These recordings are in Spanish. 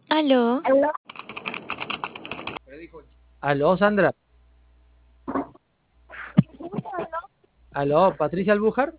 Aló, Aló, Sandra. Aló, Patricia Albujar.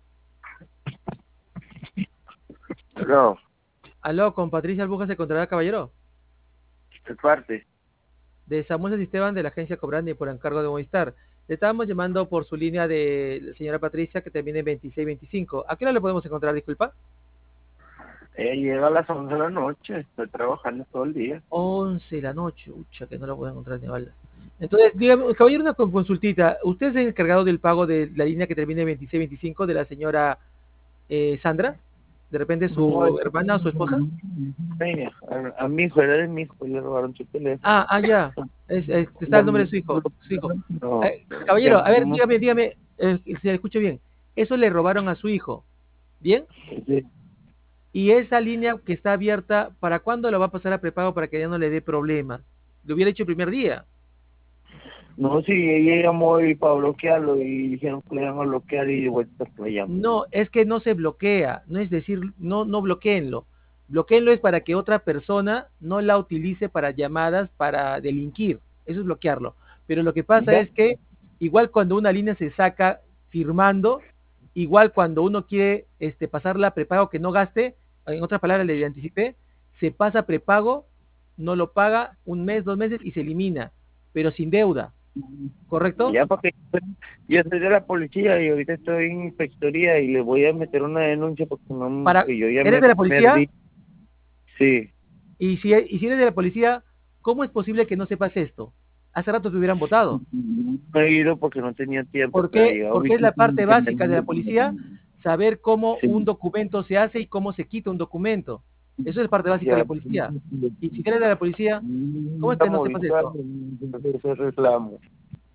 No, Aló, con Patricia Albujar se encontrará caballero. es parte. De Samuel Esteban de la agencia Cobrandi por encargo de Movistar. Le estábamos llamando por su línea de la señora Patricia que termina en 2625. ¿A qué hora le podemos encontrar, disculpa? Llega a las 11 de la noche, estoy trabajando todo el día. 11 de la noche. Ucha, que no lo puedo encontrar ni bala. Entonces, dígame, caballero, una consultita. ¿Usted es el encargado del pago de la línea que termina en 2625 de la señora Sandra? ¿De repente No, su hermana o su esposa? a mi hijo, era de mi hijo, le robaron su teléfono. Ya. Está el nombre de su hijo. Su hijo. No, Caballero, a ver, llamamos, dígame, si le escucho bien. Eso le robaron a su hijo, ¿bien? sí. Y esa línea que está abierta, ¿para cuándo la va a pasar a prepago para que ya no le dé problemas? Lo hubiera hecho el primer día. No, sí, ella llamó y para bloquearlo y dijeron que le iban a bloquear y de vuelta que le llaman. No, es que no se bloquea, no es decir, no bloqueenlo. Bloqueenlo es para que otra persona no la utilice para llamadas para delinquir. Eso es bloquearlo. Pero lo que pasa Ya, es que igual cuando una línea se saca firmando, igual cuando uno quiere pasarla a prepago que no gaste, en otras palabras le anticipé, se pasa a prepago, no lo paga un mes, 2 meses y se elimina, pero sin deuda, ¿correcto? ya porque yo soy de la policía y ahorita estoy en inspectoría y le voy a meter una denuncia porque no, Para, que yo ya ¿eres me de la policía? perdí. Sí. Y si eres de la policía, ¿cómo es posible que no sepas esto? Hace rato te hubieran votado. No he ido porque no tenía tiempo, ¿Por pero ha qué? llegado Porque es la visita parte básica de la internacional. policía, saber cómo un Sí, documento se hace y cómo se quita un documento. Eso es parte básica de ya. la policía. Y si eres de la policía, ¿cómo es que no Estamos sepas ahorita esto? en ese reclamo.